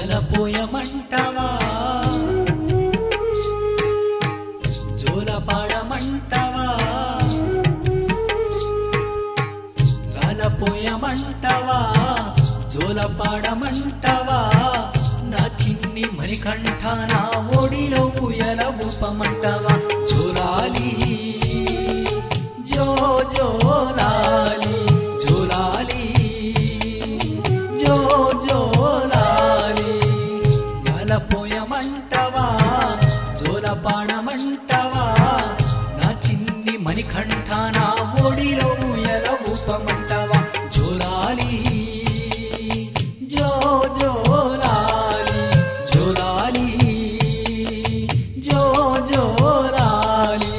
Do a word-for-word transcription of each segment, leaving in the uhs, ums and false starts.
పోయమంటవా జోల పాడమంటవా రాల పోయమంటవా జోల పాడమంటవా నా చిన్ని మణికంఠ నా ఒడిలో ఉయల ఊపమంటవా జోలాలి జో జోలాలి జోలాలి జో జోలాలి రాల పోయమంటవా జోల పాడమంటవా నా చిన్ని మణికంఠ నా ఒడిలో ఉయల ఊపమంటవా జోలాలి జో జోలాలి జోలాలి జో జోలాలి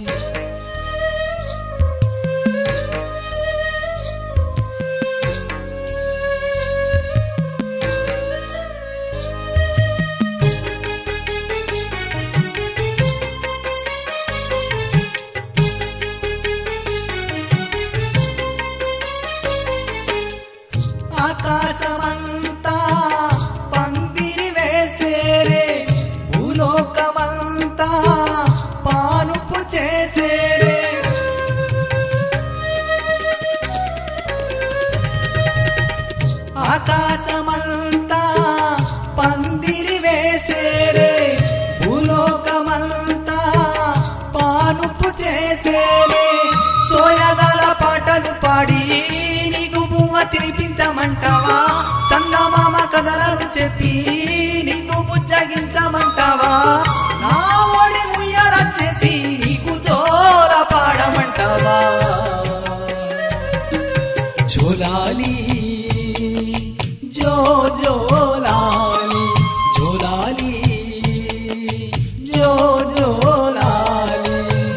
ఆకాశమంతా పందిరి వేసేరే భూలోకమంతా పానుపు చేసేరే ఆకాశమంతా పందిరి వేసేరే భూలోకమంతా పానుపు చేసేరే సోయగల పాటలు పాడి నీకు పువ్వ తినిపించమంటావా చందమామ కథలను చెప్పి నీకు బుజ్జగించమంటావా నా ఒడి ముయ్యల చేసి నీకు జోల పాడమంటావా జోలాలి జో జోలాలి జోలాలి జో జోలాలి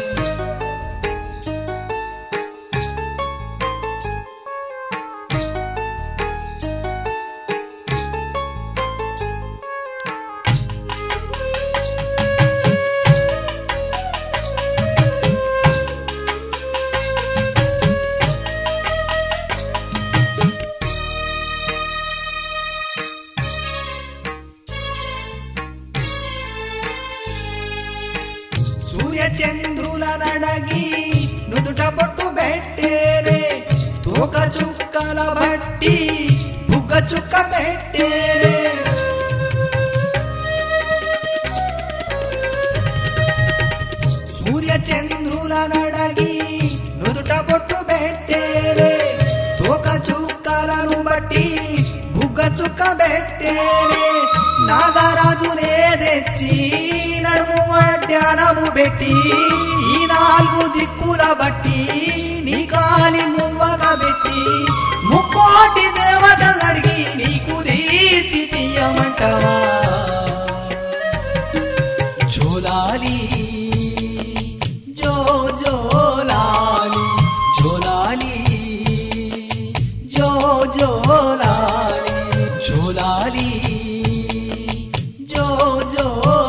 సూర్య చంద్రుల నడగి నుదుట బొట్టు పెట్టేరే తోక చుక్కల బట్టి బుగ్గ చుక్క పెట్టేరే సూర్య చంద్రుల నడగి నుదుట బొట్టు పెట్టేరే తోక చుక్కలను బట్టి బుగ్గ చుక్క పెట్టేరే నాగరాజునే తెచ్చి నడుము అడ్డానము పెట్టి ఈ నాలుగు దిక్కుల బట్టి నీ కాలి మువ్వగా పెట్టి ముక్కోటి దేవతలు అడిగి నీకు దిష్టి తీయమంటవా జోలాలి జో జోలాలి జోలాలి జో జోలాలి జోలాలి జో జో